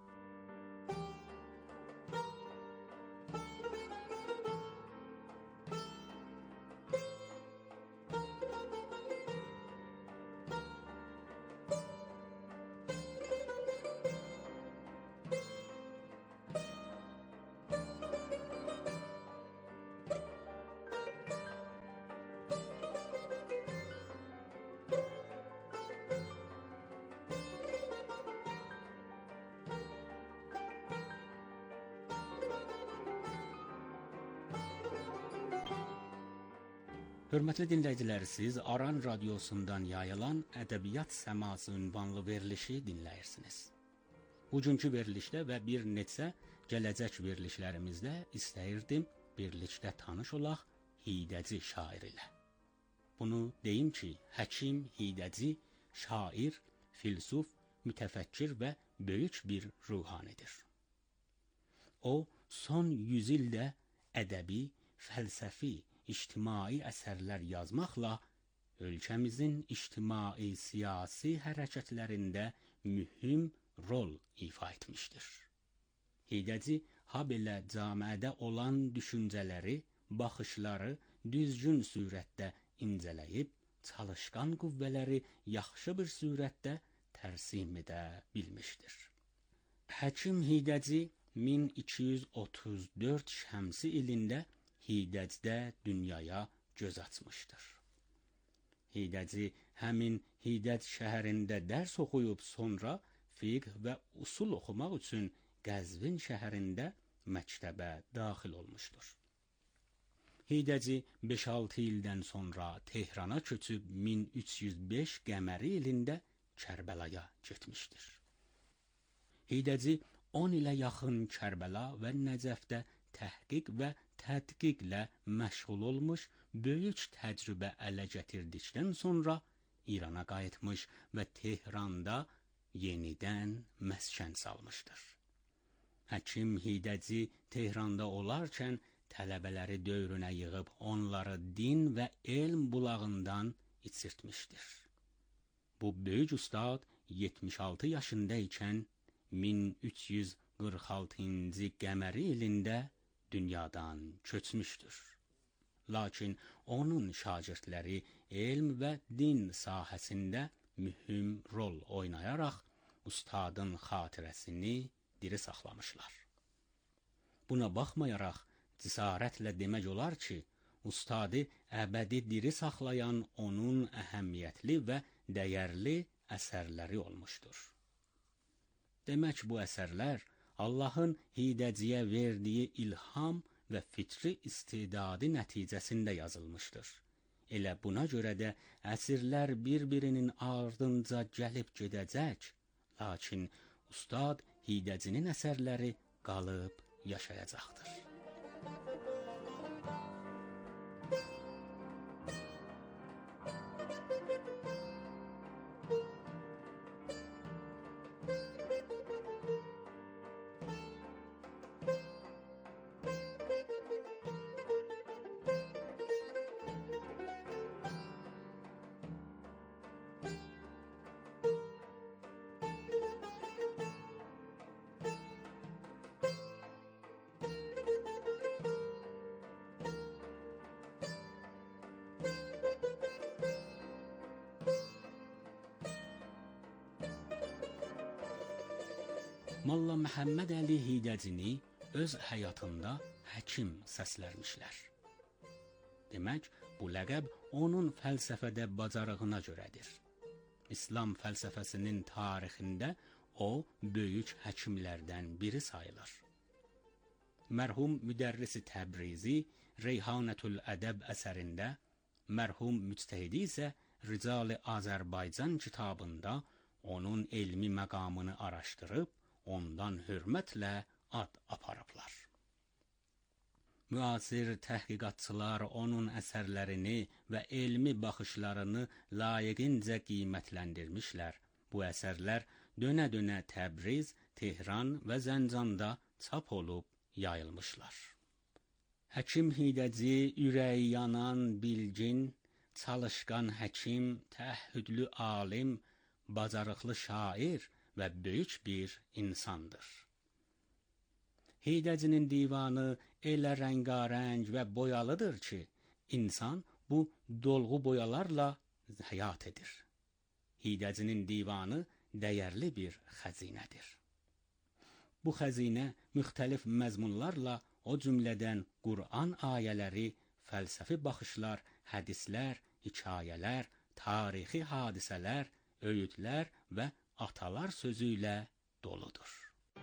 Hörmətli dinləyicilər, siz Aran Radyosu'ndan yayılan Ədəbiyyat Səması ünvanlı verilişi dinləyirsiniz. Bugünkü verilişdə və bir neçə gələcək verilişlərimizdə istəyirdim birlikdə tanış olaq Hidəci şair ilə. Bunu deyim ki, Həkim Hidəci şair, filsuf, mütəfəkkir və böyük bir ruhanidir. O, son 100 ildə ədəbi, fəlsəfi, ictimai əsərlər yazmaqla ölkəmizin ictimai siyasi hərəkətlərində mühüm rol ifa etmişdir. Hidəci habelə camiədə olan düşüncələri, baxışları düzgün surətdə incələyib, çalışqan qüvvələri yaxşı bir surətdə tərsim edə bilmişdir. Həkim Hidəci 1234 şəmsi ilində Hidəcdə dünyaya göz açmışdır. Hidəci həmin Hidəc şəhərində dərs oxuyub sonra fiqh və usul oxumaq üçün Qəzvin şəhərində məktəbə daxil olmuşdur. Hidəci 5-6 ildən sonra Tehrana köçüb 1305 qəməri ilində Kərbəlaya getmişdir. Hidəci 10 ilə yaxın Kərbəla və Nəcəfdə təhqiq və tədqiqlə məşğul olmuş, böyük təcrübə ələ gətirdikdən sonra İrana qayıtmış və Tehranda yenidən məskən salmışdır. Həkim Hidəci Tehranda olarkən tələbələri dövrünə yığıb onları din və elm bulağından içirtmişdir. Bu böyük ustad 76 yaşındaykən 1346-cı qəməri ilində dünyadan köçmüşdür. Lakin onun şagirdləri elm və din sahəsində mühüm rol oynayaraq ustadın xatirəsini diri saxlamışlar. Buna baxmayaraq, cəsarətlə demək olar ki, ustadı əbədi diri saxlayan onun əhəmiyyətli və dəyərli əsərləri olmuşdur. Demək, bu əsərlər Allahın Hidəciyə verdiyi ilham və fitri istidadı nəticəsində yazılmışdır. Elə buna görə də əsrlər bir-birinin ardınca gəlib gedəcək, lakin ustad Hidəcinin əsərləri qalıb yaşayacaqdır. Molla Məhəmməd Əli Hidəcini öz həyatında həkim səslərmişlər. Demək, bu ləqəb onun fəlsəfədə bacarığına görədir. İslam fəlsəfəsinin tarixində o, böyük həkimlərdən biri sayılır. Mərhum müdərrisi Təbrizi Reyhanətül Ədəb əsərində, mərhum müctəhidi isə Rical-i Azərbaycan kitabında onun elmi məqamını araşdırıb, ondan hörmətlə ad aparıblar. Müasir təhqiqatçılar onun əsərlərini və elmi baxışlarını layiqincə qiymətləndirmişlər. Bu əsərlər dönə-dönə Təbriz, Tehran və Zəncanda çap olub yayılmışlar. Həkim Hidəci ürəyi yanan bilgin, çalışqan həkim, təhhüdlü alim, bacarıqlı şair və böyük bir insandır. Hidəcinin divanı elə rəngarəng və boyalıdır ki, insan bu dolğu boyalarla həyat edir. Hidəcinin divanı dəyərli bir xəzinədir. Bu xəzinə müxtəlif məzmunlarla, o cümlədən Qur'an ayələri, fəlsəfi baxışlar, hədislər, hekayələr, tarixi hadisələr, öyüdlər və atalar sözü ilə doludur.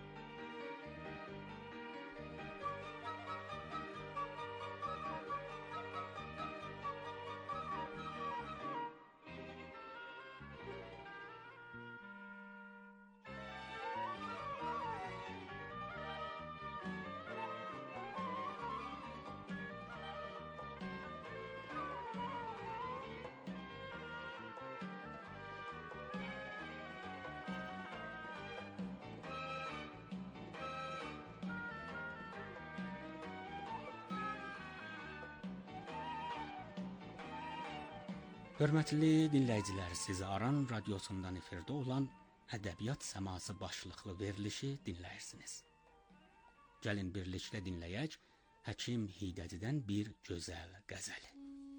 Hörmətli dinləyicilər, siz Aran radiosundan efirdə olan Ədəbiyyat Səması başlıqlı verilişi dinləyirsiniz. Gəlin birlikdə dinləyək Həkim Hidəcidən bir gözəl qəzəli.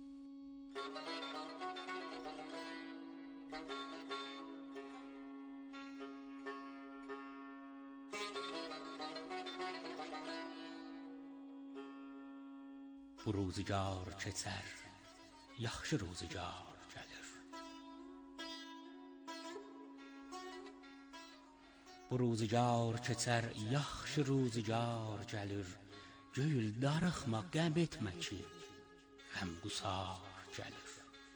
Bu ruzigar keçər, yaxşı ruzigar gəlir. Bu ruzigar keçər, yaxşı ruzigar gəlir. Göyül darıxma, qəm etmə ki, qəmqusar gəlir.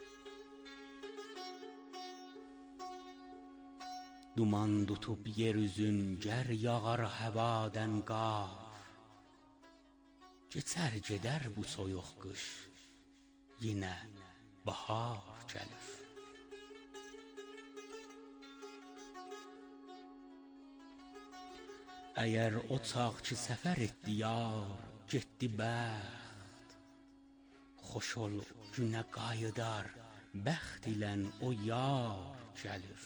Duman tutub yer üzün, gər yağar həvadən qar. Geçər gedər bu soyuq qış, yenə bahar gəlir. Əgər o çağ ki səfər etdi yar, getdi bəxt, xoş ol günə qayıdar, bəxt ilən o yar gəlir.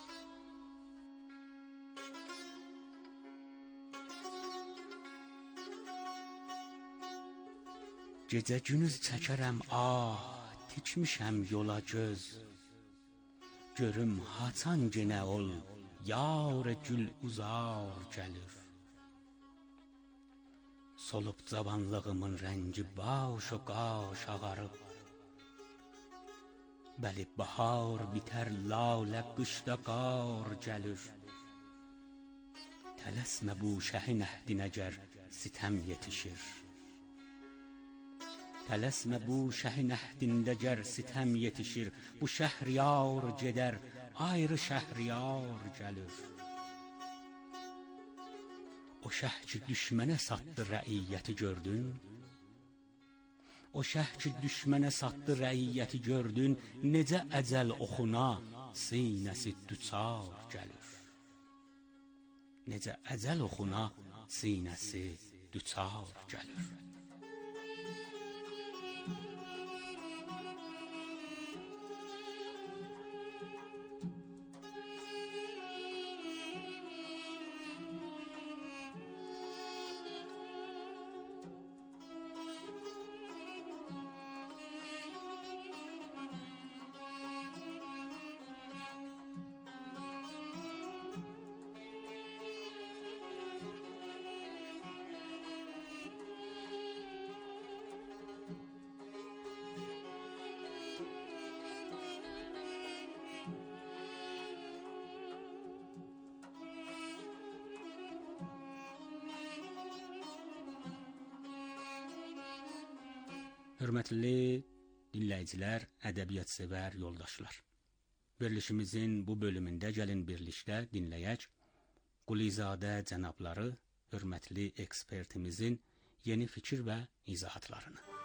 Gecə günüz çəkərəm tikmişəm yola göz, görüm haçan genə ol, yar gül uzar gəlir. Solub cavanlığımın rəngi baş o qaş ağarıb, bəli bahar bitər lalə qışda qar gəlir. Tələsmə bu şəhin əhdinə gər sitəm yetişir. Tələsmə bu şəhin əhdində gər sitəm yetişir. Bu şəhriyar gedər, ayrı şəhriyar gəlir. O şəh ki düşmənə satdı rəiyyəti gördün, o şəh ki düşmənə satdı rəiyyəti gördün, necə əcəl oxuna sinəsi düçar gəlir. Necə əcəl oxuna sinəsi düçar gəlir. Hörmətli dinləyicilər, ədəbiyyat-sevər yoldaşlar. Verilişimizin bu bölümündə gəlin birlikdə dinləyək Qulizadə cənabları, hörmətli ekspertimizin yeni fikir və izahatlarını.